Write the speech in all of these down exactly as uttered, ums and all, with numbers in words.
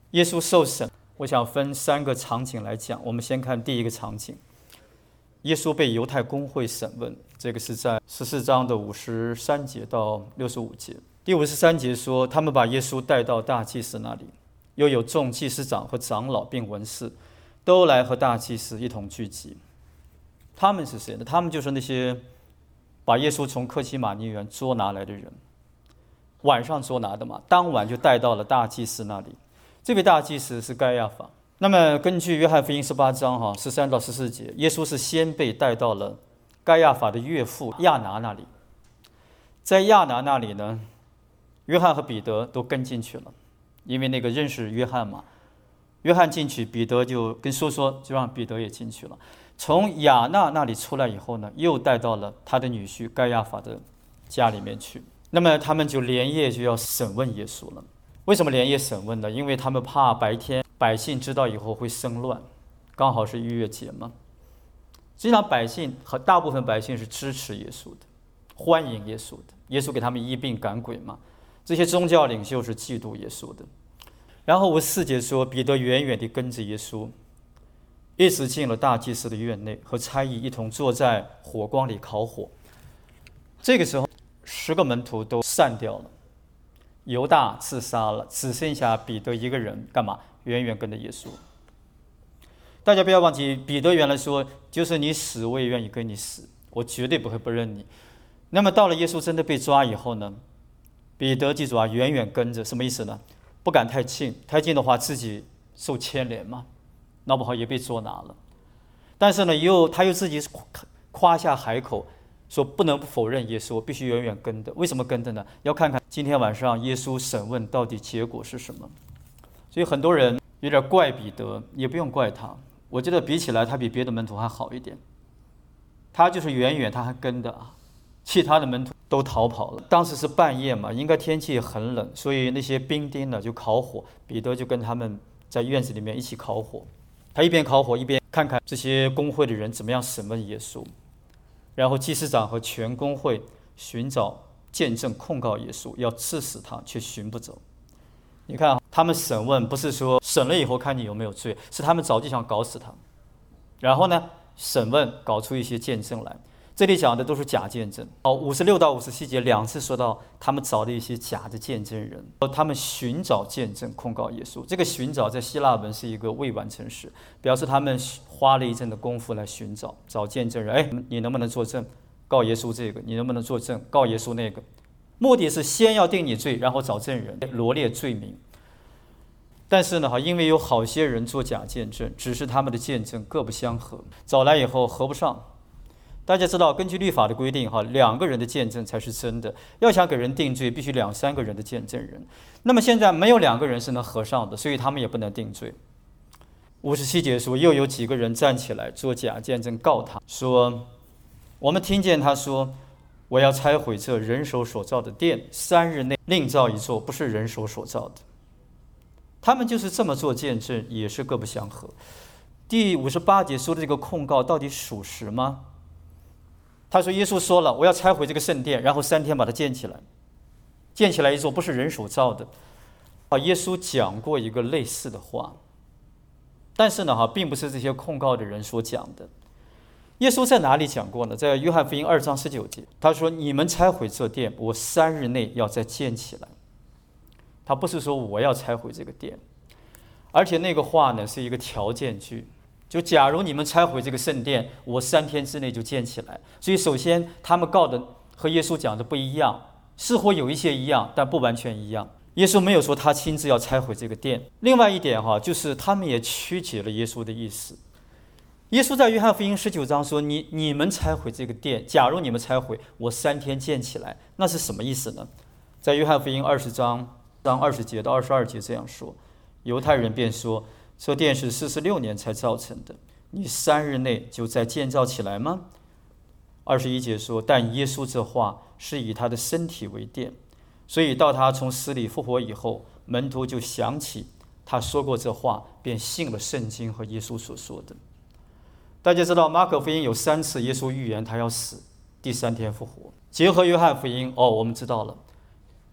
耶稣受审，我想分三个场景来讲。我们先看第一个场景，耶稣被犹太公会审问，这个是在十四章的五十三节到六十五节。第五十三节说，他们把耶稣带到大祭司那里，又有众祭司长和长老并文士都来和大祭司一同聚集。他们是谁呢？他们就是那些把耶稣从客西马尼园捉拿来的人，晚上捉拿的嘛，当晚就带到了大祭司那里。这位大祭司是该亚法。那么根据约翰福音十八章哈十三到十四节，耶稣是先被带到了该亚法的岳父亚拿那里。在亚拿那里呢，约翰和彼得都跟进去了，因为那个认识约翰嘛。约翰进去，彼得就跟说说，就让彼得也进去了。从亚那那里出来以后呢，又带到了他的女婿该亚法的家里面去。那么他们就连夜就要审问耶稣了。为什么连夜审问呢？因为他们怕白天百姓知道以后会生乱，刚好是逾越节嘛。实际上百姓和大部分百姓是支持耶稣的，欢迎耶稣的。耶稣给他们医病赶鬼嘛。这些宗教领袖是嫉妒耶稣的。然后五十四节说，彼得远远地跟着耶稣，一直进了大祭司的院内，和差役一同坐在火光里烤火。这个时候，十个门徒都散掉了，犹大自杀了，只剩下彼得一个人，干嘛？远远跟着耶稣。大家不要忘记，彼得原来说，就是你死我也愿意跟你死，我绝对不会不认你。那么到了耶稣真的被抓以后呢，彼得记住啊，远远跟着，什么意思呢？不敢太近，太近的话自己受牵连嘛，闹不好也被捉拿了。但是呢，又他又自己夸下海口，说不能不否认耶稣，必须远远跟的。为什么跟的呢？要看看今天晚上耶稣审问到底结果是什么。所以很多人有点怪彼得，也不用怪他。我觉得比起来，他比别的门徒还好一点。他就是远远他还跟的啊，其他的门徒都逃跑了。当时是半夜嘛，应该天气很冷，所以那些兵丁呢就烤火，彼得就跟他们在院子里面一起烤火。他一边烤火一边看看这些公会的人怎么样审问耶稣。然后祭司长和全公会寻找见证控告耶稣，要治死他，却寻不着。你看他们审问不是说审了以后看你有没有罪，是他们早就想搞死他，然后呢审问搞出一些见证来。这里讲的都是假见证。哦，五十六到五十七节两次说到他们找的一些假的见证人，他们寻找见证控告耶稣。这个寻找在希腊文是一个未完成时，表示他们花了一阵的功夫来寻找找见证人。哎，你能不能作证告耶稣这个？你能不能作证告耶稣那个？目的是先要定你罪，然后找证人罗列罪名。但是呢，因为有好些人做假见证，只是他们的见证各不相合，找来以后合不上。大家知道，根据律法的规定，哈，两个人的见证才是真的。要想给人定罪，必须两三个人的见证人。那么现在没有两个人是能合上的，所以他们也不能定罪。五十七节说，又有几个人站起来做假见证告他说，我们听见他说，我要拆毁这人手所造的殿，三日内另造一座不是人手所造的。他们就是这么做见证，也是各不相合。第五十八节说的这个控告到底属实吗？他说耶稣说了，我要拆毁这个圣殿，然后三天把它建起来，建起来一座不是人手造的。啊，耶稣讲过一个类似的话，但是呢，哈，并不是这些控告的人所讲的。耶稣在哪里讲过呢？在约翰福音二章十九节，他说：“你们拆毁这殿，我三日内要再建起来。”他不是说我要拆毁这个殿，而且那个话呢是一个条件句。就假如你们拆毁这个圣殿，我三天之内就建起来。所以首先他们告的和耶稣讲的不一样，似乎有一些一样，但不完全一样。耶稣没有说他亲自要拆毁这个殿。另外一点哈，就是他们也曲解了耶稣的意思。耶稣在约翰福音十九章说，你你们拆毁这个殿，假如你们拆毁，我三天建起来，那是什么意思呢？在约翰福音二十章章二十节到二十二节这样说，犹太人便说，这殿是四十六年才造成的，你三日内就再建造起来吗？二十一节说，但耶稣这话是以他的身体为殿，所以到他从死里复活以后，门徒就想起他说过这话，便信了圣经和耶稣所说的。大家知道马可福音有三次耶稣预言他要死，第三天复活。结合约翰福音，哦，我们知道了，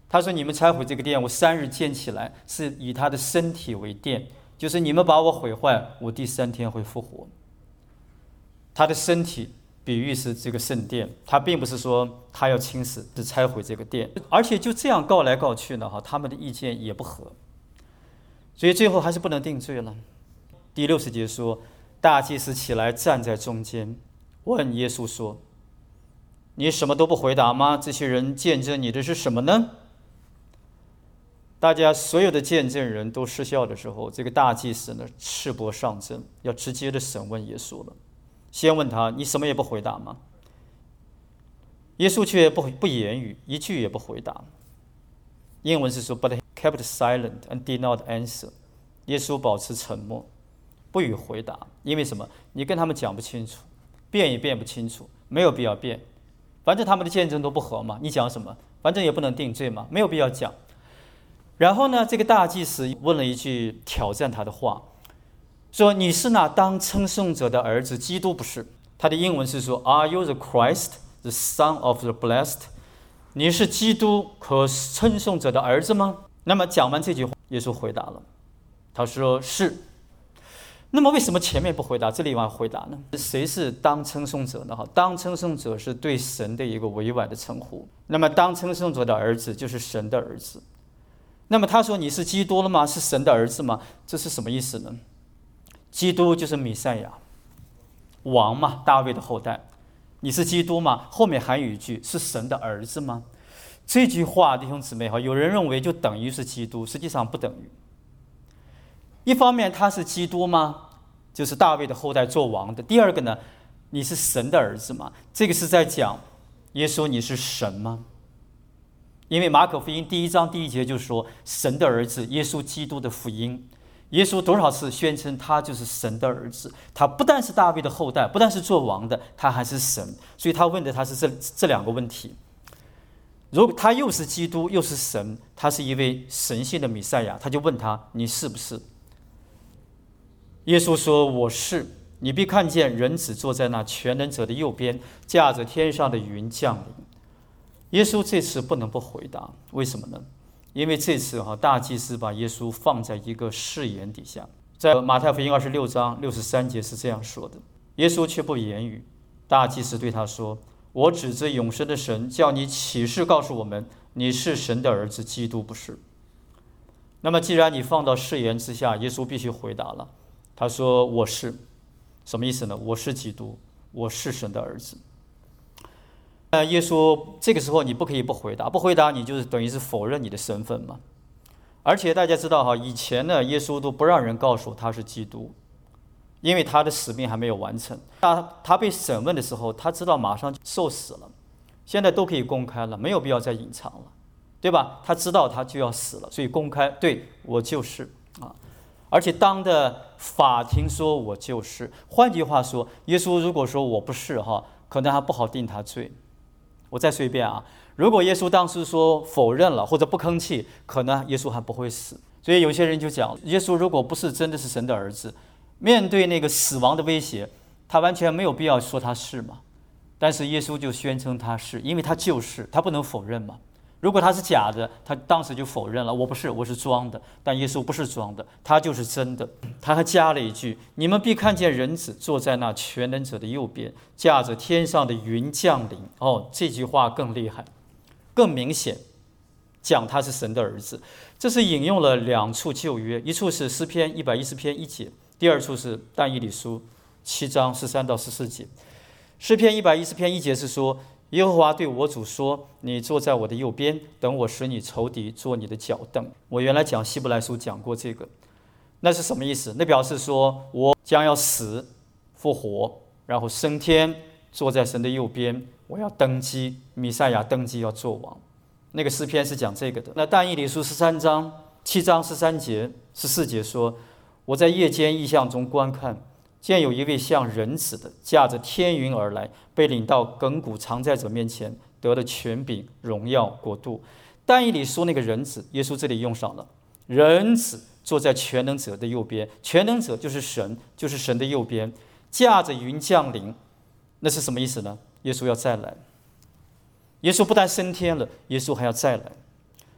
他说：“你们拆毁这个殿，我三日建起来，是以他的身体为殿，就是你们把我毁坏，我第三天会复活。”他的身体比喻是这个圣殿，他并不是说他要亲自是拆毁这个殿，而且就这样告来告去呢，哈，他们的意见也不合，所以最后还是不能定罪了。第六十节说，大祭司起来站在中间，问耶稣说：“你什么都不回答吗？这些人见证你的是什么呢？”大家所有的见证人都失效的时候，这个大祭司呢赤膊上阵，要直接的审问耶稣了。先问他：“你什么也不回答吗？”耶稣却不不言语，一句也不回答。英文是说 ，But he kept silent and did not answer。耶稣保持沉默，不予回答。因为什么？你跟他们讲不清楚，辩也辩不清楚，没有必要辩。反正他们的见证都不合嘛，你讲什么？反正也不能定罪嘛，没有必要讲。然后呢，这个大祭司问了一句挑战他的话，说：“你是那当称颂者的儿子，基督不是？”他的英文是说 ：“Are you the Christ, the Son of the Blessed？” 你是基督可称颂者的儿子吗？那么讲完这句话，耶稣回答了，他说：“是。”那么为什么前面不回答，这里要回答呢？谁是当称颂者呢？哈，当称颂者是对神的一个委婉的称呼。那么当称颂者的儿子就是神的儿子。那么他说：“你是基督了吗？是神的儿子吗？”这是什么意思呢？基督就是弥赛亚，王嘛，大卫的后代。你是基督吗？后面还有一句：“是神的儿子吗？”这句话，弟兄姊妹哈，有人认为就等于是基督，实际上不等于。一方面他是基督吗？就是大卫的后代做王的。第二个呢，你是神的儿子吗？这个是在讲耶稣你是神吗？因为马可福音第一章第一节就说神的儿子耶稣基督的福音，耶稣多少次宣称他就是神的儿子，他不但是大卫的后代，不但是做王的，他还是神。所以他问的他是这这两个问题。如果他又是基督又是神，他是一位神性的弥赛亚，他就问他：“你是不是？”耶稣说：“我是。你必看见人子坐在那全能者的右边，驾着天上的云降临。”耶稣这次不能不回答，为什么呢？因为这次哈大祭司把耶稣放在一个誓言底下，在马太福音二十六章六十三节是这样说的：耶稣却不言语。大祭司对他说：“我指着永生的神，叫你起誓告诉我们，你是神的儿子，基督不是。”那么既然你放到誓言之下，耶稣必须回答了。他说：“我是。”什么意思呢？我是基督，我是神的儿子。那耶稣这个时候你不可以不回答，不回答你就是等于是否认你的身份嘛。而且大家知道哈，以前呢耶稣都不让人告诉他是基督，因为他的使命还没有完成。他他被审问的时候，他知道马上就受死了，现在都可以公开了，没有必要再隐藏了，对吧？他知道他就要死了，所以公开，对，我就是啊。而且当的法庭说我就是，换句话说，耶稣如果说我不是哈，可能还不好定他罪。我再说一遍啊，如果耶稣当时说否认了或者不吭气，可能耶稣还不会死。所以有些人就讲，耶稣如果不是真的是神的儿子，面对那个死亡的威胁，他完全没有必要说他是嘛。但是耶稣就宣称他是，因为他就是，他不能否认嘛。如果他是假的，他当时就否认了，我不是，我是装的。但耶稣不是装的，他就是真的。他还加了一句：“你们必看见人子坐在那全能者的右边，驾着天上的云降临。”哦，这句话更厉害，更明显，讲他是神的儿子。这是引用了两处旧约，一处是诗篇一百一十篇一节，第二处是但以理书七章十三到十四节。诗篇一百一十篇一节是说，耶和华对我主说：“你坐在我的右边，等我使你仇敌做你的脚凳。”我原来讲希伯来书讲过这个，那是什么意思？那表示说我将要死、复活，然后升天，坐在神的右边，我要登基，弥赛亚登基要做王。那个诗篇是讲这个的。那但以理书十三章七章十三节、十四节说：“我在夜间异象中观看。”见有一位像人子的驾着天云而来，被领到亘古常在者面前，得了权柄、荣耀、国度。但以理说那个人子，耶稣这里用上了人子坐在全能者的右边，全能者就是神，就是神的右边，驾着云降临。那是什么意思呢？耶稣要再来。耶稣不但升天了，耶稣还要再来。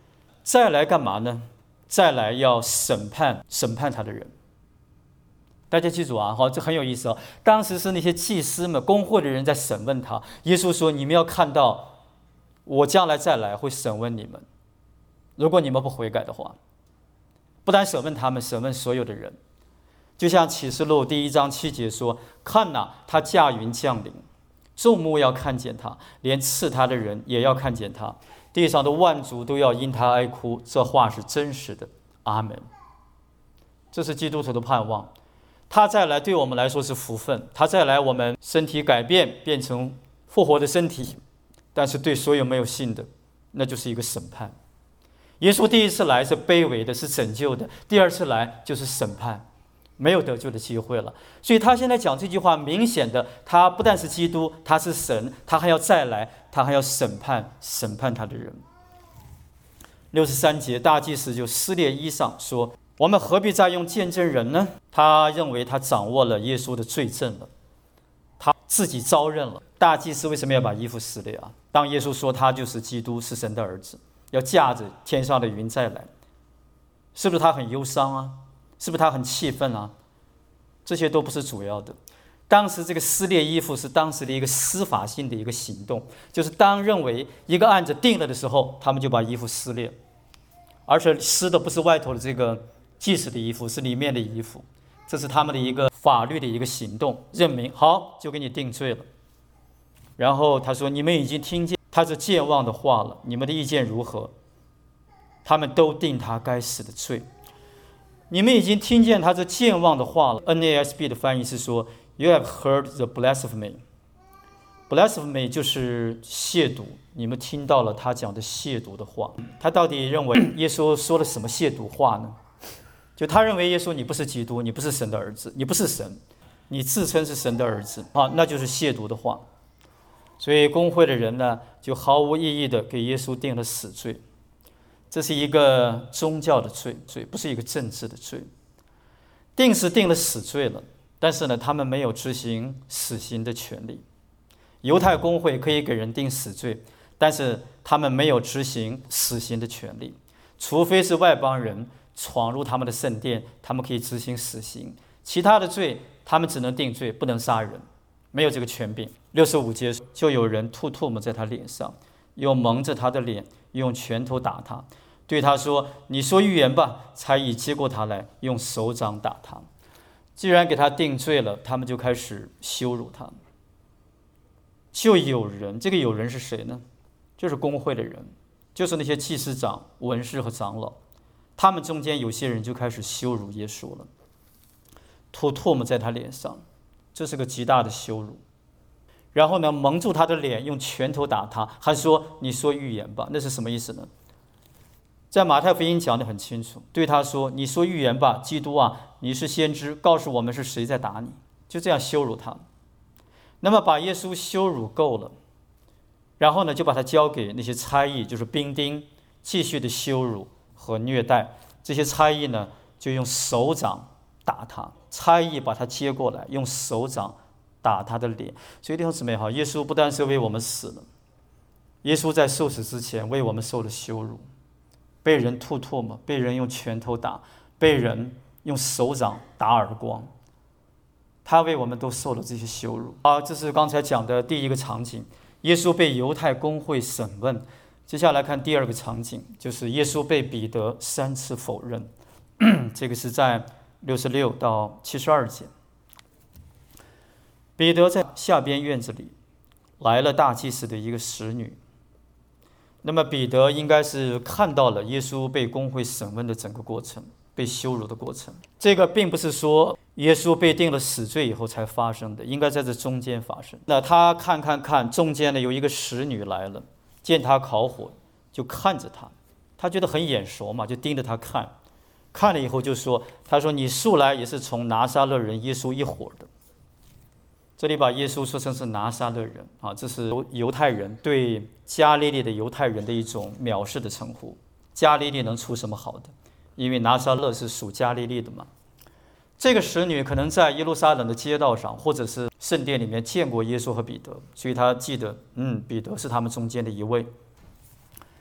再来干嘛呢？再来要审判审判他的人。大家记住啊，好，这很有意思哦。当时是那些祭司们、公会的人在审问他。耶稣说：“你们要看到，我将来再来会审问你们。如果你们不悔改的话，不但审问他们，审问所有的人。就像启示录第一章七节说：‘看哪，他驾云降临，众目要看见他，连刺他的人也要看见他。地上的万族都要因他哀哭。’这话是真实的。阿门。”这是基督徒的盼望。他再来对我们来说是福分，他再来我们身体改变变成复活的身体，但是对所有没有信的，那就是一个审判。耶稣第一次来是卑微的，是拯救的，第二次来就是审判，没有得救的机会了。所以他现在讲这句话，明显的他不但是基督，他是神，他还要再来，他还要审判审判他的人。六十三节，大祭司就撕裂衣裳说：“我们何必再用见证人呢？”他认为他掌握了耶稣的罪证了，他自己招认了。大祭司为什么要把衣服撕裂啊？当耶稣说他就是基督，是神的儿子，要驾着天上的云再来，是不是他很忧伤啊？是不是他很气愤啊？这些都不是主要的。当时这个撕裂衣服是当时的一个司法性的一个行动，就是当认为一个案子定了的时候，他们就把衣服撕裂，而且撕的不是外头的这个祭司的衣服，是里面的衣服。这是他们的一个法律的一个行动，认明好就给你定罪了。然后他说：“你们已经听见他这健忘的话了，你们的意见如何？”他们都定他该死的罪。你们已经听见他这健忘的话了。N A S B 的翻译是说 ：“You have heard the blasphemy。”blasphemy 就是亵渎，你们听到了他讲的亵渎的话。他到底认为耶稣说了什么亵渎话呢？就他认为耶稣你不是基督，你不是神的儿子，你不是神，你自称是神的儿子啊，那就是亵渎的话。所以公会的人呢，就毫无意义的给耶稣定了死罪。这是一个宗教的罪，罪不是一个政治的罪。定是定了死罪了，但是呢，他们没有执行死刑的权利。犹太公会可以给人定死罪，但是他们没有执行死刑的权利，除非是外邦人闯入他们的圣殿，他们可以执行死刑。其他的罪，他们只能定罪，不能杀人，没有这个权柄。六十五节，就有人吐唾沫在他脸上，又蒙着他的脸，用拳头打他，对他说：“你说预言吧。”才已接过他来，用手掌打他。既然给他定罪了，他们就开始羞辱他。就有人，这个有人是谁呢？就是公会的人，就是那些祭司长、文士和长老。他们中间有些人就开始羞辱耶稣了，吐唾沫在他脸上，这是个极大的羞辱。然后呢，蒙住他的脸，用拳头打他，还说：“你说预言吧。”那是什么意思呢？在马太福音讲得很清楚，对他说：“你说预言吧，基督啊，你是先知，告诉我们是谁在打你。”就这样羞辱他。那么把耶稣羞辱够了，然后呢，就把他交给那些差役，就是兵丁，继续的羞辱和虐待。这些差役呢，就用手掌打他，差役把他接过来，用手掌打他的脸。所以弟兄姊妹好，耶稣不单是为我们死了，耶稣在受死之前为我们受了羞辱，被人吐唾沫，被人用拳头打，被人用手掌打耳光，他为我们都受了这些羞辱啊！这是刚才讲的第一个场景，耶稣被犹太公会审问。接下来看第二个场景，就是耶稣被彼得三次否认，这个是在六十六到七十二节。彼得在下边院子里来了大祭司的一个使女，那么彼得应该是看到了耶稣被公会审问的整个过程，被羞辱的过程。这个并不是说耶稣被定了死罪以后才发生的，应该在这中间发生。那他看看看，中间呢有一个使女来了，见他烤火，就看着他，他觉得很眼熟嘛，就盯着他看，看了以后就说：“他说你素来也是从拿撒勒人耶稣一伙的。”这里把耶稣说成是拿撒勒人啊，这是犹太人对加利利的犹太人的一种藐视的称呼。加利利能出什么好的？因为拿撒勒是属加利利的嘛。这个使女可能在耶路撒冷的街道上，或者是圣殿里面见过耶稣和彼得，所以她记得，嗯，彼得是他们中间的一位。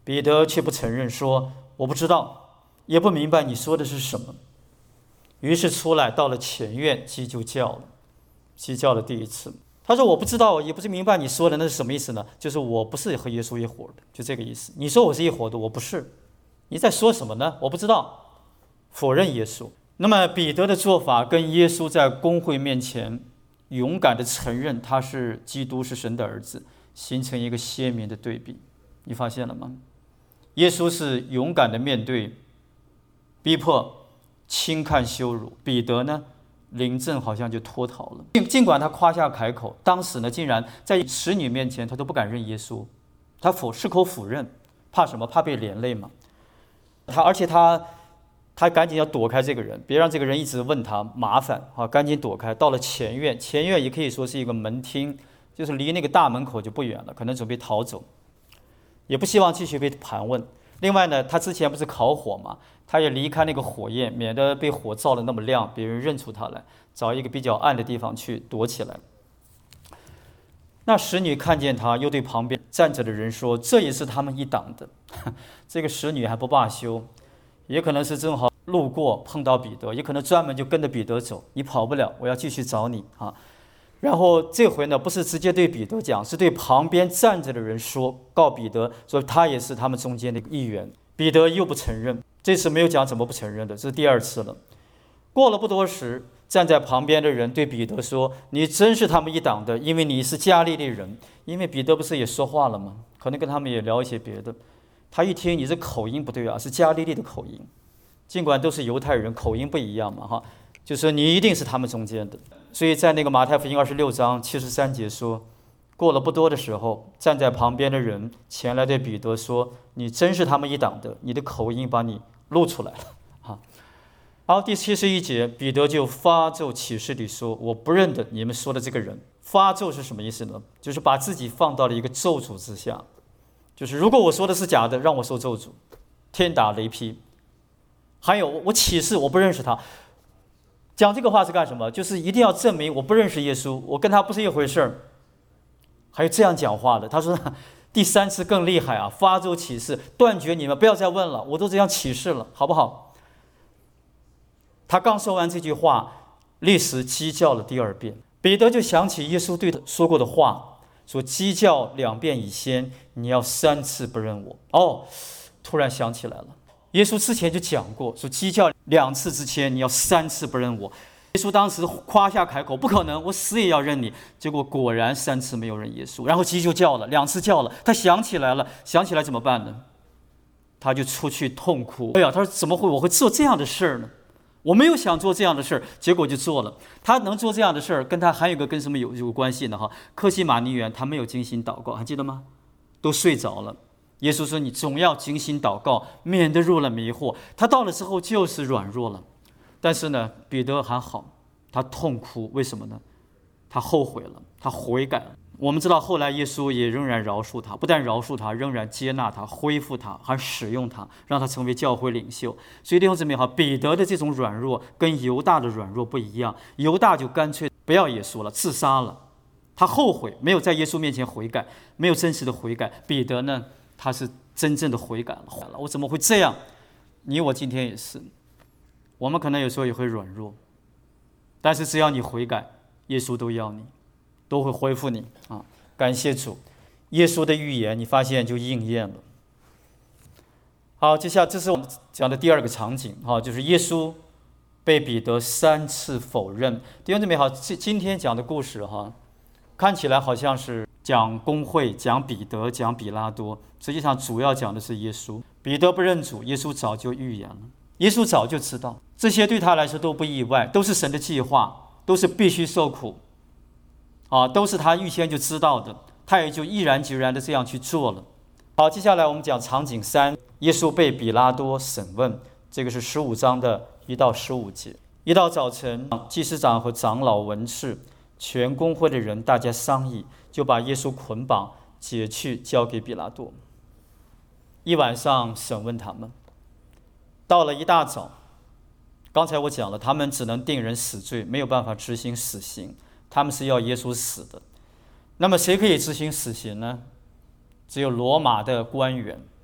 彼得却不承认，说我不知道，也不明白你说的是什么。于是出来到了前院，鸡就叫了，鸡叫了第一次。他说我不知道，也不是明白你说的那是什么意思呢？就是我不是和耶稣一伙的，就这个意思。你说我是一伙的，我不是，你在说什么呢？我不知道，否认耶稣。那么彼得的做法跟耶稣在公会面前勇敢地承认他是基督，是神的儿子，形成一个鲜明的对比。你发现了吗？耶稣是勇敢地面对逼迫、轻看羞辱，彼得呢临阵好像就脱逃了。尽尽管他夸下海口，当时呢竟然在使女面前他都不敢认耶稣，他否矢口否认，怕什么？怕被连累嘛。他而且他他赶紧要躲开这个人，别让这个人一直问他麻烦啊，赶紧躲开。到了前院，前院也可以说是一个门厅，就是离那个大门口就不远了，可能准备逃走，也不希望继续被盘问。另外呢，他之前不是烤火嘛，他也离开那个火焰，免得被火照得那么亮，别人认出他来，找一个比较暗的地方去躲起来。那使女看见他，又对旁边站着的人说：“这也是他们一党的。”这个使女还不罢休，也可能是正好路过碰到彼得，也可能专门就跟着彼得走，你跑不了，我要继续找你啊。然后这回呢，不是直接对彼得讲，是对旁边站着的人说，告彼得说他也是他们中间的一员。彼得又不承认，这次没有讲怎么不承认的，这是第二次了。过了不多时，站在旁边的人对彼得说：“你真是他们一党的，因为你是加利利人。”因为彼得不是也说话了吗？可能跟他们也聊一些别的。他一听你这口音不对啊，是加利利的口音，尽管都是犹太人，口音不一样嘛，哈，就说你一定是他们中间的。所以在那个马太福音二十六章七十三节说，过了不多的时候，站在旁边的人前来对彼得说：“你真是他们一党的，你的口音把你露出来了。”啊，好，第七十一节，彼得就发咒起誓地说：“我不认得你们说的这个人。”发咒是什么意思呢？就是把自己放到了一个咒诅之下，就是如果我说的是假的，让我受咒诅，天打雷劈。还有我起誓我不认识他。讲这个话是干什么？就是一定要证明我不认识耶稣，我跟他不是一回事儿。还有这样讲话的，他说第三次更厉害啊，发咒起誓，断绝你们不要再问了，我都这样起誓了，好不好？他刚说完这句话，立时鸡叫了第二遍。彼得就想起耶稣对他说过的话，说鸡叫两遍以先，你要三次不认我。哦，突然想起来了，耶稣之前就讲过，说鸡叫两次之前，你要三次不认我。耶稣当时夸下海口，不可能，我死也要认你。结果果然三次没有认耶稣，然后鸡就叫了，两次叫了，他想起来了，想起来怎么办呢？他就出去痛哭。哎呀，他说怎么会我会做这样的事儿呢？我没有想做这样的事儿，结果就做了。他能做这样的事儿，跟他还有一个跟什么有有关系呢？哈，客西马尼园他没有精心祷告，还记得吗？都睡着了。耶稣说：“你总要精心祷告，免得入了迷惑。”他到了之后就是软弱了，但是呢，彼得还好，他痛哭，为什么呢？他后悔了，他悔改了。我们知道后来耶稣也仍然饶恕他，不但饶恕他，仍然接纳他，恢复他，还使用他，让他成为教会领袖。所以弟兄姊妹好，彼得的这种软弱跟犹大的软弱不一样。犹大就干脆不要耶稣了，自杀了，他后悔，没有在耶稣面前悔改，没有真实的悔改。彼得呢，他是真正的悔改了。我怎么会这样？你我今天也是，我们可能有时候也会软弱，但是只要你悔改，耶稣都要你，都会恢复你啊！感谢主，耶稣的预言你发现就应验了。好，接下来这是我们讲的第二个场景啊，就是耶稣被彼得三次否认。弟兄姊妹好，今天讲的故事哈，看起来好像是讲公会、讲彼得、讲比拉多，实际上主要讲的是耶稣。彼得不认主，耶稣早就预言了，耶稣早就知道，这些对他来说都不意外，都是神的计划，都是必须受苦啊，都是他预先就知道的，他也就毅然决然的这样去做了。好，接下来我们讲场景三，耶稣被比拉多审问，这个是十五章的一到十五节。一到早晨，祭司长和长老、文士、全公会的人大家商议，就把耶稣捆绑解去，交给比拉多。一晚上审问他们，到了一大早，刚才我讲了，他们只能定人死罪，没有办法执行死刑，他们是要耶稣死的。那么谁可以执行死刑呢？只有罗马的官员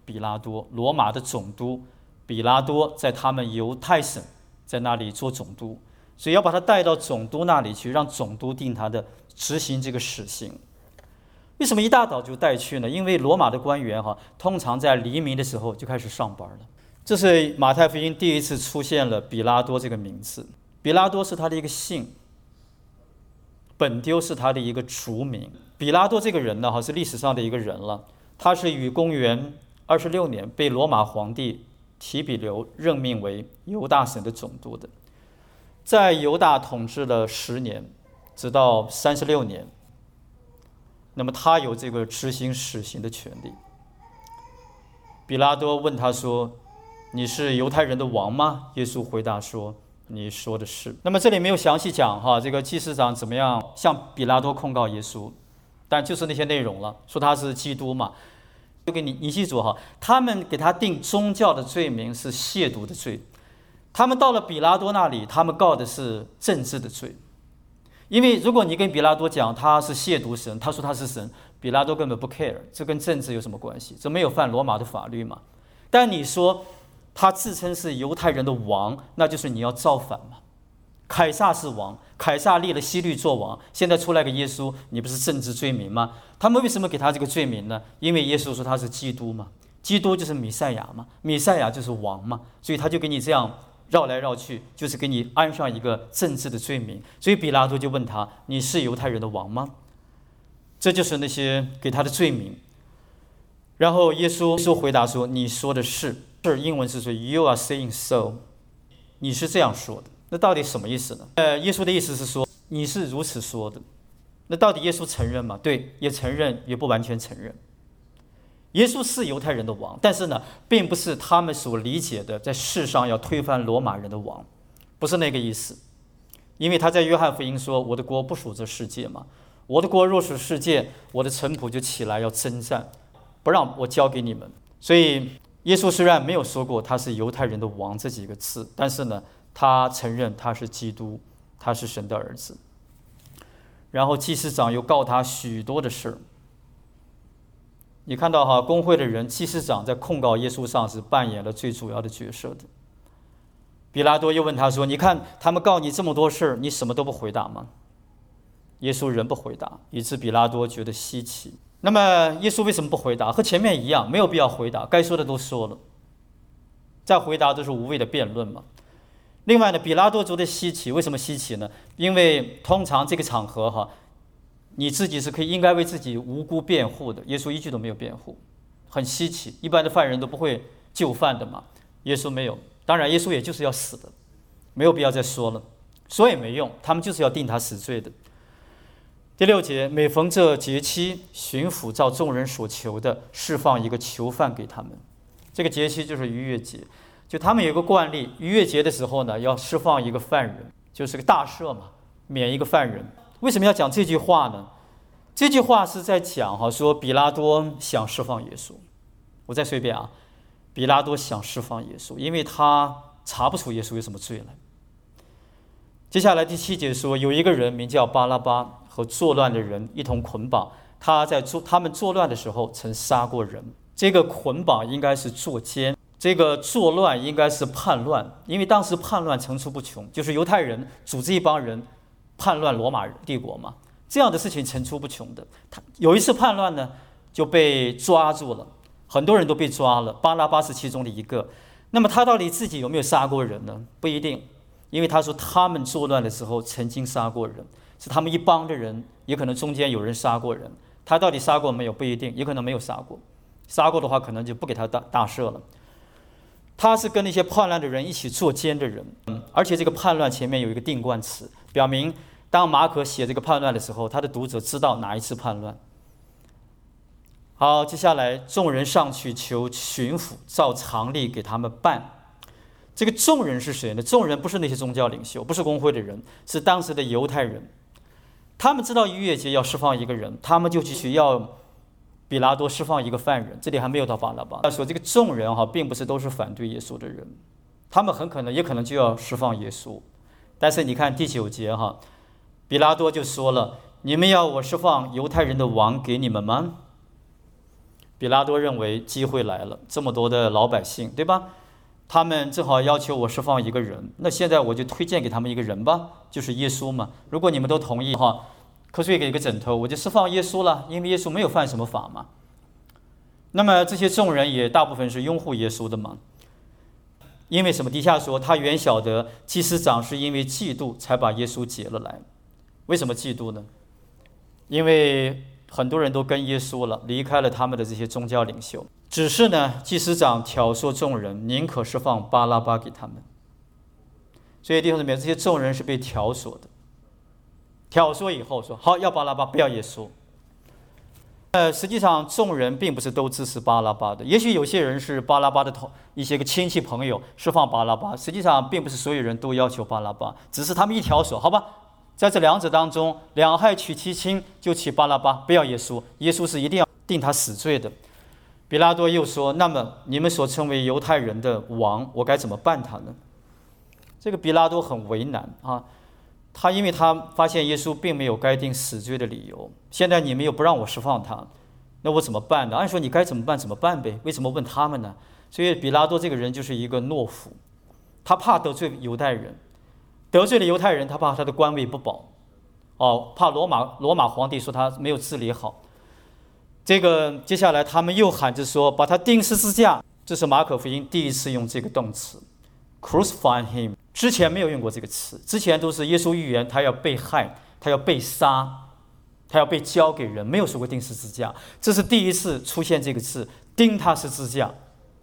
比拉多，罗马的总督比拉多在他们犹太省在那里做总督，所以要把他带到总督那里去，让总督定他的执行这个死刑。为什么一大早就带去呢？因为罗马的官员哈，通常在黎明的时候就开始上班了。这是马太福音第一次出现了比拉多这个名字。比拉多是他的一个姓，本丢是他的一个族名。比拉多这个人呢，哈是历史上的一个人了。他是于公元二十六年被罗马皇帝提比留任命为犹大省的总督的，在犹大统治了十年，直到三十六年。那么他有这个执行死刑的权利。比拉多问他说：“你是犹太人的王吗？”耶稣回答说：“你说的是。”那么这里没有详细讲哈，这个祭司长怎么样向比拉多控告耶稣，但就是那些内容了，说他是基督嘛。就给你，你记住哈，他们给他定宗教的罪名是亵渎的罪，他们到了比拉多那里，他们告的是政治的罪。因为如果你跟比拉多讲他是亵渎神，他说他是神，比拉多根本不 care， 这跟政治有什么关系？这没有犯罗马的法律嘛？但你说他自称是犹太人的王，那就是你要造反嘛？凯撒是王，凯撒立了希律做王，现在出来个耶稣，你不是政治罪名吗？他们为什么给他这个罪名呢？因为耶稣说他是基督嘛，基督就是弥赛亚嘛，弥赛亚就是王嘛，所以他就给你这样绕来绕去，就是给你安上一个政治的罪名。所以比拉多就问他：“你是犹太人的王吗？”这就是那些给他的罪名。然后耶稣说回答说：“你说的是。”是英文是说 “You are saying so”， 你是这样说的。那到底什么意思呢？呃，耶稣的意思是说你是如此说的。那到底耶稣承认吗？对，也承认，也不完全承认。耶稣是犹太人的王，但是呢，并不是他们所理解的在世上要推翻罗马人的王，不是那个意思。因为他在约翰福音说：“我的国不属这世界嘛，我的国若属世界，我的臣仆就起来要征战，不让我交给你们。”所以耶稣虽然没有说过他是犹太人的王这几个字，但是呢，他承认他是基督，他是神的儿子。然后祭司长又告他许多的事。你看到哈，公会的人，祭司长在控告耶稣上是扮演了最主要的角色的。比拉多又问他说：“你看他们告你这么多事，你什么都不回答吗？”耶稣仍不回答，以致比拉多觉得稀奇。那么耶稣为什么不回答？和前面一样，没有必要回答，该说的都说了，再回答都是无谓的辩论嘛。另外呢，比拉多觉得稀奇，为什么稀奇呢？因为通常这个场合哈，你自己是可以应该为自己无辜辩护的，耶稣一句都没有辩护，很稀奇。一般的犯人都不会就范的嘛，耶稣没有。当然，耶稣也就是要死的，没有必要再说了，说也没用，他们就是要定他死罪的。第六节，每逢这节期，巡抚照众人所求的，释放一个囚犯给他们。这个节期就是逾越节，就他们有个惯例，逾越节的时候呢，要释放一个犯人，就是个大赦嘛，免一个犯人。为什么要讲这句话呢？这句话是在讲哈，说比拉多想释放耶稣。我再说一遍啊，比拉多想释放耶稣，因为他查不出耶稣有什么罪来。接下来第七节说，有一个人名叫巴拉巴，和作乱的人一同捆绑，他在作他们作乱的时候曾杀过人。这个捆绑应该是作奸，这个作乱应该是叛乱，因为当时叛乱层出不穷，就是犹太人组织一帮人叛乱罗马帝国嘛，这样的事情层出不穷的。他有一次叛乱呢，就被抓住了，很多人都被抓了，巴拉巴是其中的一个。那么他到底自己有没有杀过人呢？不一定，因为他说他们作乱的时候曾经杀过人，是他们一帮的人，也可能中间有人杀过人。他到底杀过没有？不一定，也可能没有杀过。杀过的话，可能就不给他大大赦了。他是跟那些叛乱的人一起作奸的人，嗯，而且这个叛乱前面有一个定冠词，表明当马可写这个叛乱的时候，他的读者知道哪一次叛乱。好，接下来众人上去求巡抚照常例给他们办。这个众人是谁呢？众人不是那些宗教领袖，不是公会的人，是当时的犹太人。他们知道逾越节要释放一个人，他们就去要比拉多释放一个犯人。这里还没有到巴拉巴。他说这个众人哈，并不是都是反对耶稣的人，他们很可能也可能就要释放耶稣。但是你看第九节哈，比拉多就说了：“你们要我释放犹太人的王给你们吗？” 比拉多认为机会来了，这么多的老百姓，对吧？他们正好要求我释放一个人，那现在我就推荐给他们一个人吧，就是耶稣嘛。如果你们都同意的话，瞌睡给一个枕头，我就释放耶稣了，因为耶稣没有犯什么法嘛。那么这些众人也大部分是拥护耶稣的嘛。因为什么？底下说他原晓得祭司长是因为嫉妒才把耶稣劫了来。为什么嫉妒呢？因为很多人都跟耶稣了，离开了他们的这些宗教领袖。只是呢，祭司长挑唆众人，宁可释放巴拉巴给他们。所以弟兄姊妹，这些众人是被挑唆的。挑唆以后说好要巴拉巴，不要耶稣。呃，实际上众人并不是都支持巴拉巴的，也许有些人是巴拉巴的同一些个亲戚朋友释放巴拉巴，实际上并不是所有人都要求巴拉巴，只是他们一挑唆，好吧，在这两者当中，两害取其轻，就取巴拉巴，不要耶稣。耶稣是一定要定他死罪的。比拉多又说：“那么你们所称为犹太人的王，我该怎么办他呢？”这个比拉多很为难啊，他因为他发现耶稣并没有该定死罪的理由，现在你们又不让我释放他，那我怎么办呢？按说你该怎么办怎么办呗，为什么问他们呢？所以比拉多这个人就是一个懦夫，他怕得罪犹太人，得罪了犹太人，他怕他的官位不保，哦，怕罗马罗马皇帝说他没有治理好。这个接下来他们又喊着说把他钉十字架，这是马可福音第一次用这个动词 crucify him， 之前没有用过这个词，之前都是耶稣预言他要被害，他要被杀，他要被交给人，没有说过钉十字架，这是第一次出现这个字，钉他十字架。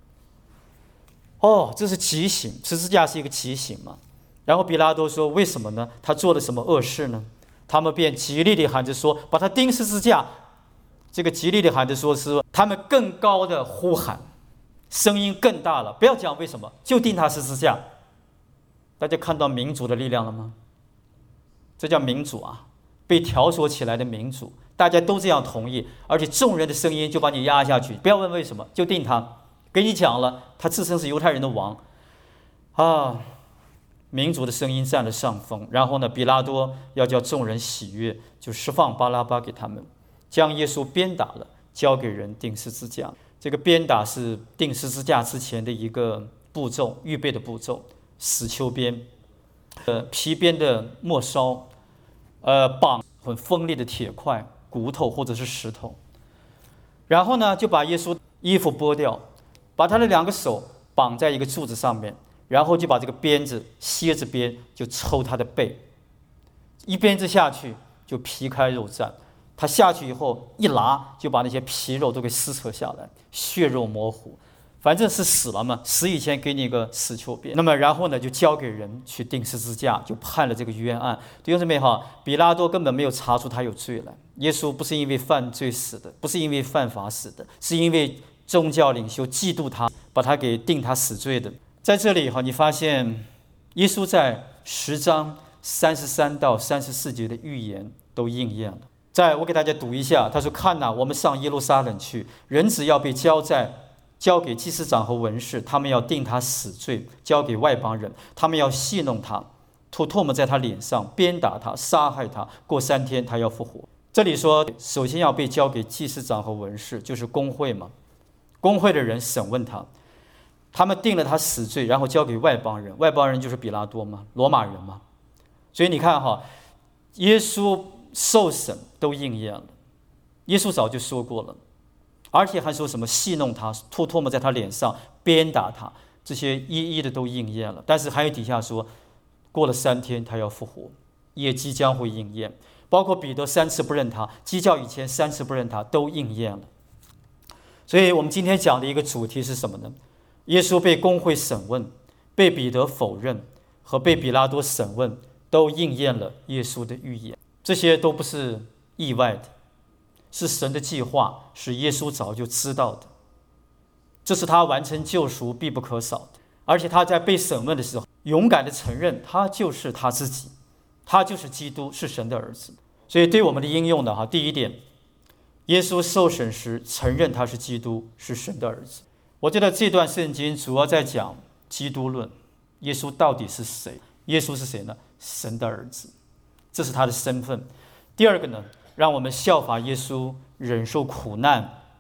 哦，这是极刑，十字架是一个极刑嘛。然后比拉多说为什么呢？他做了什么恶事呢？他们便极力地喊着说把他钉十字架。这个极力地喊着说是他们更高的呼喊，声音更大了，不要讲为什么，就钉他十字架。大家看到民主的力量了吗？这叫民主啊，被挑唆起来的民主，大家都这样同意，而且众人的声音就把你压下去，不要问为什么，就定他。跟你讲了，他自称是犹太人的王啊，民主的声音占了上风。然后呢，比拉多要叫众人喜悦，就释放巴拉巴给他们，将耶稣鞭打了，交给人钉十字架。这个鞭打是钉十字架之前的一个步骤，预备的步骤。死囚鞭，呃，皮鞭的末梢，呃，绑很锋利的铁块、骨头或者是石头。然后呢，就把耶稣衣服剥掉，把他的两个手绑在一个柱子上面，然后就把这个鞭子蝎子鞭就抽他的背，一鞭子下去就皮开肉绽。他下去以后一拉，就把那些皮肉都给撕扯下来，血肉模糊，反正是死了嘛。死以前给你一个死囚鞭，那么然后呢，就交给人去钉十字架，就判了这个冤案。弟兄姊妹哈，比拉多根本没有查出他有罪来。耶稣不是因为犯罪死的，不是因为犯法死的，是因为宗教领袖嫉妒他，把他给定他死罪的。在这里哈，你发现耶稣在十章三十三到三十四节的预言都应验了。在我给大家读一下，他说：“看哪，我们上耶路撒冷去，人子要被交在交给祭司长和文士，他们要定他死罪，交给外邦人，他们要戏弄他，吐唾沫在他脸上，鞭打他，杀害他。过三天，他要复活。”这里说，首先要被交给祭司长和文士，就是公会嘛。公会的人审问他，他们定了他死罪，然后交给外邦人。外邦人就是比拉多嘛，罗马人嘛。所以你看哈，耶稣受审都应验了，耶稣早就说过了，而且还说什么戏弄他，吐唾沫在他脸上，鞭打他，这些一一的都应验了。但是还有底下说，过了三天他要复活，也即将会应验。包括彼得三次不认他，鸡叫以前三次不认他，都应验了。所以我们今天讲的一个主题是什么呢？耶稣被公会审问，被彼得否认，和被比拉多审问，都应验了耶稣的预言。这些都不是意外的，是神的计划，是耶稣早就知道的，这是他完成救赎必不可少的。而且他在被审问的时候，勇敢地承认他就是他自己，他就是基督，是神的儿子。所以对我们的应用的哈，第一点，耶稣受审时承认他是基督，是神的儿子。我觉得这段圣经主要在讲基督论，耶稣到底是谁？耶稣是谁呢？神的儿子，这是他的身份。第二个呢，让我们效法耶稣忍受苦难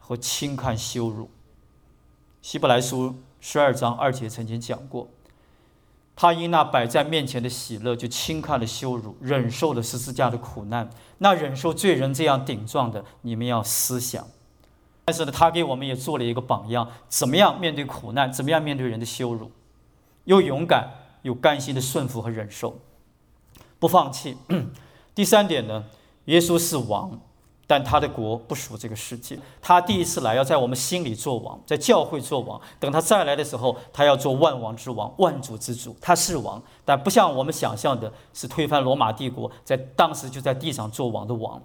和轻看羞辱。希伯来书十二章二节曾经讲过，他因那摆在面前的喜乐，就轻看了羞辱，忍受了十字架的苦难。那忍受罪人这样顶撞的，你们要思想。但是呢，他给我们也做了一个榜样，怎么样面对苦难，怎么样面对人的羞辱，又勇敢又甘心的顺服和忍受，不放弃。第三点呢，耶稣是王，但他的国不属这个世界。他第一次来要在我们心里做王，在教会做王。等他再来的时候，他要做万王之王，万主之主。他是王，但不像我们想象的是推翻罗马帝国，在当时就在地上做王的王。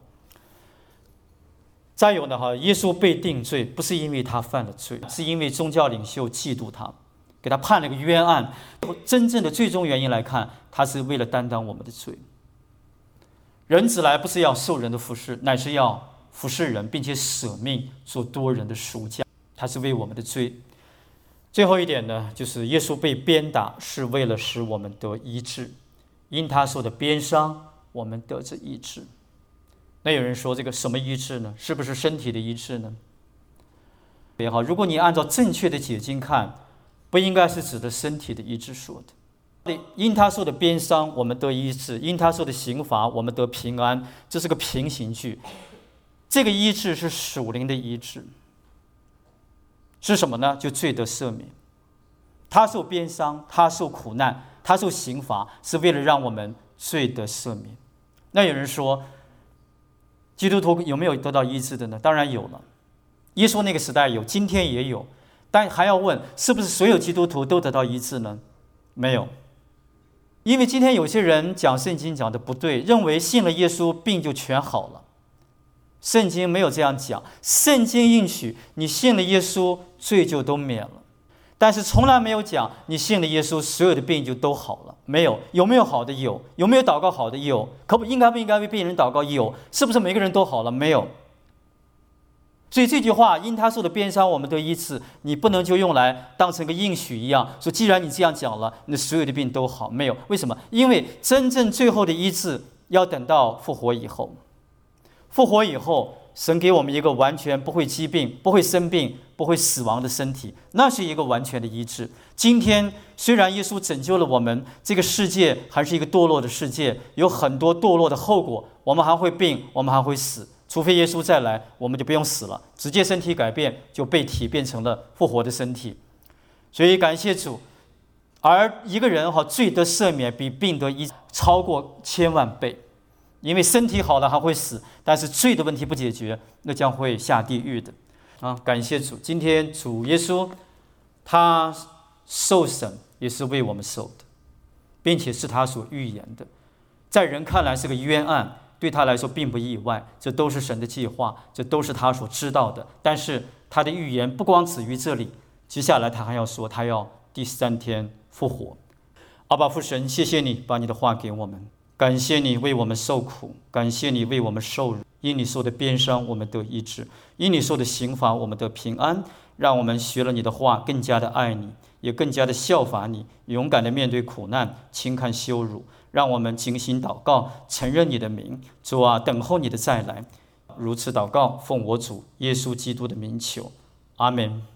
再有呢，哈，耶稣被定罪不是因为他犯了罪，是因为宗教领袖嫉妒他，给他判了个冤案。真正的最终原因来看，他是为了担当我们的罪。人子来不是要受人的服侍，乃是要服侍人，并且舍命做多人的赎价，他是为我们的罪。最后一点呢，就是耶稣被鞭打是为了使我们得医治，因他受的鞭伤，我们得着医治。那有人说，这个什么医治呢？是不是身体的医治呢？也好，如果你按照正确的解经看，不应该是指的身体的医治说的。因他受的鞭伤，我们得医治；因他受的刑罚，我们得平安。这是个平行句。这个医治是属灵的医治，是什么呢？就罪得赦免。他受鞭伤，他受苦难，他受刑罚，是为了让我们罪得赦免。那有人说，基督徒有没有得到医治的呢？当然有了。耶稣那个时代有，今天也有。但还要问，是不是所有基督徒都得到医治呢？没有。因为今天有些人讲圣经讲的不对，认为信了耶稣病就全好了。圣经没有这样讲，圣经应许你信了耶稣罪就都免了，但是从来没有讲你信了耶稣所有的病就都好了。没有。有没有好的？有。有没有祷告好的？有。可不应该不应该为病人祷告？有。是不是每个人都好了？没有。所以这句话，因他受的鞭伤我们得医治，你不能就用来当成个应许一样，说既然你这样讲了，那所有的病都好。没有。为什么？因为真正最后的医治要等到复活以后。复活以后，神给我们一个完全不会疾病、不会生病、不会死亡的身体，那是一个完全的医治。今天虽然耶稣拯救了我们，这个世界还是一个堕落的世界，有很多堕落的后果，我们还会病，我们还会死。除非耶稣再来，我们就不用死了，直接身体改变，就被体变成了复活的身体。所以感谢主。而一个人哈罪得赦免比病得医超过千万倍，因为身体好了还会死，但是罪的问题不解决，那将会下地狱的。啊，感谢主，今天主耶稣他受审也是为我们受的，并且是他所预言的，在人看来是个冤案，对他来说并不意外，这都是神的计划，这都是他所知道的。但是他的预言不光止于这里，接下来他还要说，他要第三天复活。阿爸父神，谢谢你把你的话给我们，感谢你为我们受苦，感谢你为我们受辱，因你受的鞭伤我们得医治，因你受的刑罚我们得平安。让我们学了你的话，更加的爱你，也更加的效法你，勇敢的面对苦难，轻看羞辱。让我们警醒祷告，承认你的名，主啊，等候你的再来。如此祷告，奉我主耶稣基督的名求，阿们。